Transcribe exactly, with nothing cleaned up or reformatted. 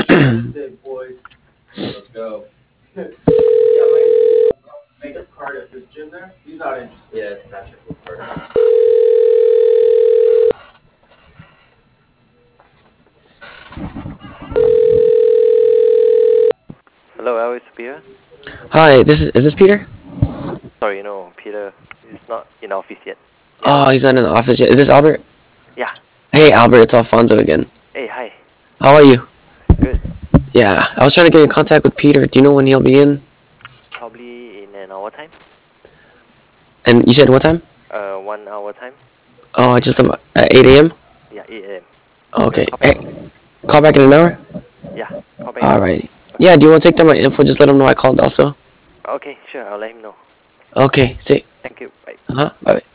Wednesday, boys. Let's go. Yeah, my make up Cardiff. Is Jim there? He's not interested. Yeah, it's Patrick with Cardiff. Hello, Elvis Peter. Hi, this is is this Peter? Sorry, no, Peter is not in office yet. Yeah, Oh, he's not in the office yet. Is this Albert? yeah. Hey, Albert, it's Alfonso again. Hey, hi. How are you? Good. Yeah, I was trying to get in contact with Peter. Do you know when he'll be in? Probably in an hour time. And you said what time? Uh, one hour time. Oh, just about at eight a m. Yeah, eight a m. Okay. Call back. Hey, call back in an hour. Yeah, call back in an hour. Alrighty. Okay. Yeah. Do you want to take down my info? Just let him know I called also. Okay, sure. I'll let him know. Okay. See. Thank you. Bye. Uh huh. Bye.